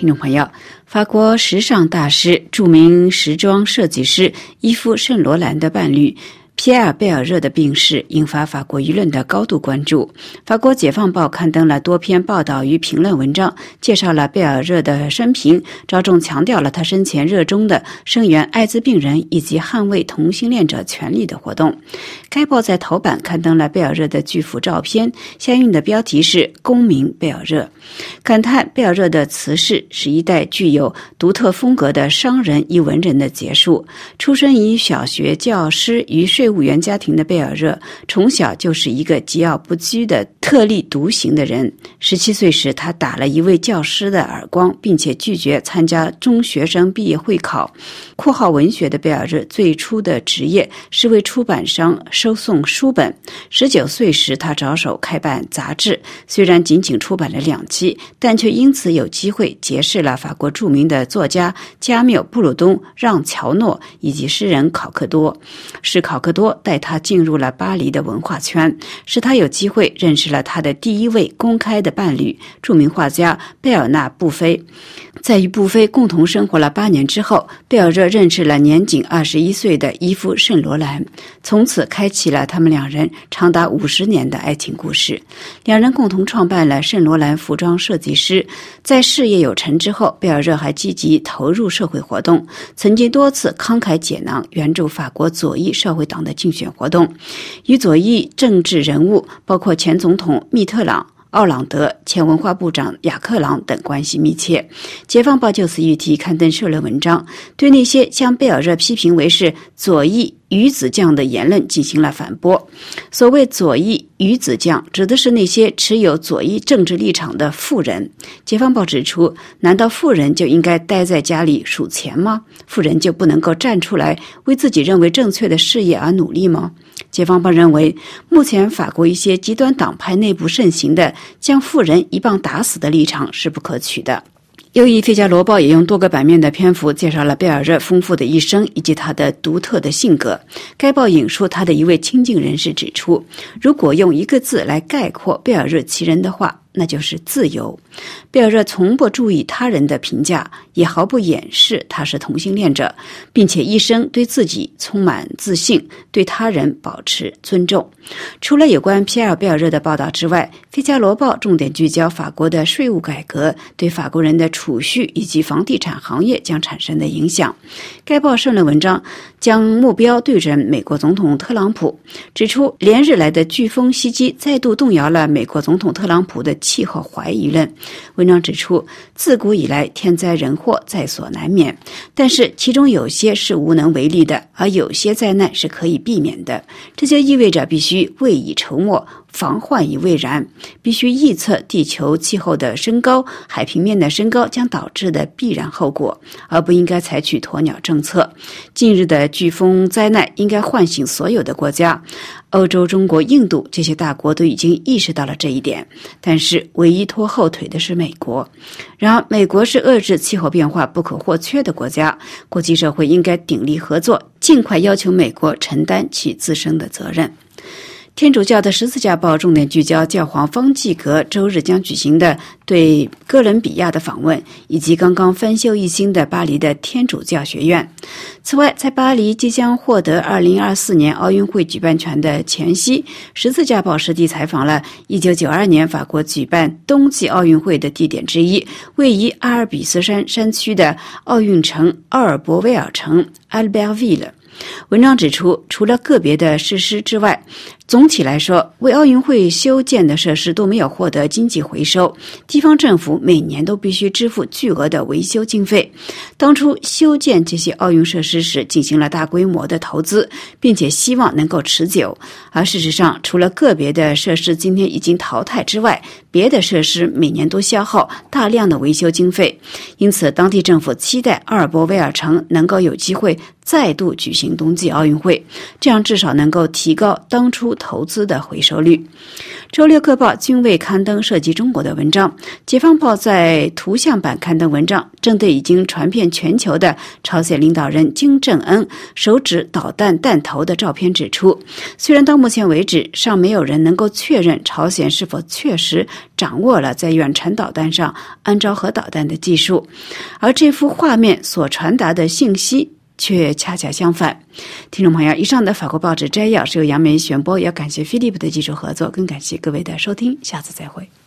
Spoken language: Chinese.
听众朋友，法国时尚大师、著名时装设计师伊夫·圣罗兰的伴侣皮埃尔·贝尔热的病逝引发法国舆论的高度关注。法国解放报刊登了多篇报道与评论文章，介绍了贝尔热的生平，着重强调了他生前热衷的声援艾滋病人以及捍卫同性恋者权利的活动。该报在头版刊登了贝尔热的巨幅照片，相应的标题是公民贝尔热，感叹贝尔热的辞世是一代具有独特风格的商人与文人的结束。出身于小学教师与税务员家庭的贝尔热，从小就是一个桀骜不羁的特立独行的人。17岁时，他打了一位教师的耳光，并且拒绝参加中学生毕业会考。括号文学的贝尔热最初的职业是为出版商收送书本。19岁时，他着手开办杂志，虽然仅仅出版了2期，但却因此有机会结识了法国著名的作家加缪、布鲁东、让·乔诺以及诗人考克多。是考克多带他进入了巴黎的文化圈，使他有机会认识了他的第一位公开的伴侣，著名画家贝尔纳·布菲。在与布菲共同生活了8年之后，贝尔热认识了年仅21岁的伊夫·圣罗兰，从此开启了他们2人长达50年的爱情故事。2人共同创办了圣罗兰服装设计师。在事业有成之后，贝尔热还积极投入社会活动，曾经多次慷慨解囊援助法国左翼社会党的竞选活动，与左翼政治人物包括前总统密特朗、奥朗德、前文化部长雅克朗等关系密切。解放报就此议题刊登社论文章，对那些将贝尔热批评为是左翼鱼子酱的言论进行了反驳。所谓左翼鱼子酱，指的是那些持有左翼政治立场的富人。解放报指出，难道富人就应该待在家里数钱吗？富人就不能够站出来为自己认为正确的事业而努力吗？解放报认为，目前法国一些极端党派内部盛行的将富人一棒打死的立场是不可取的。由于《费加罗报》也用多个版面的篇幅介绍了贝尔热丰富的一生以及他的独特的性格。该报引述他的一位亲近人士指出，如果用一个字来概括贝尔热其人的话，那就是自由。贝尔热从不注意他人的评价，也毫不掩饰他是同性恋者，并且一生对自己充满自信，对他人保持尊重。除了有关皮埃尔·贝尔热的报道之外，《费加罗报》重点聚焦法国的税务改革对法国人的储蓄以及房地产行业将产生的影响。该报社论文章将目标对准美国总统特朗普，指出连日来的飓风袭击再度动摇了美国总统特朗普的气候怀疑论。文章指出，自古以来天灾人祸在所难免，但是其中有些是无能为力的，而有些灾难是可以避免的。这就意味着必须未雨绸缪，防患于未然，必须预测地球气候的升高、海平面的升高将导致的必然后果，而不应该采取鸵鸟政策。近日的飓风灾难应该唤醒所有的国家，欧洲、中国、印度这些大国都已经意识到了这一点，但是唯一拖后腿的是美国。然而，美国是遏制气候变化不可或缺的国家，国际社会应该鼎力合作，尽快要求美国承担其自身的责任。天主教的十字架报重点聚焦教皇方济各周日将举行的对哥伦比亚的访问，以及刚刚翻修一新的巴黎的天主教学院。此外，在巴黎即将获得2024年奥运会举办权的前夕，十字架报实地采访了1992年法国举办冬季奥运会的地点之一，位于阿尔卑斯山山区的奥运城奥尔博威尔城 Albertville。文章指出，除了个别的设施之外，总体来说，为奥运会修建的设施都没有获得经济回收，地方政府每年都必须支付巨额的维修经费。当初修建这些奥运设施时进行了大规模的投资，并且希望能够持久，而事实上，除了个别的设施今天已经淘汰之外，别的设施每年都消耗大量的维修经费。因此，当地政府期待阿尔博威尔城能够有机会再度举行冬季奥运会，这样至少能够提高当初投资的回收率。周六各报均未刊登涉及中国的文章，解放报在图像版刊登文章，针对已经传遍全球的朝鲜领导人金正恩手指导弹弹头的照片指出，虽然到目前为止尚没有人能够确认朝鲜是否确实掌握了在远程导弹上安装核导弹的技术，而这幅画面所传达的信息却恰恰相反。听众朋友，以上的法国报纸摘要是由杨梅选播，也感谢菲利普的技术合作，更感谢各位的收听，下次再会。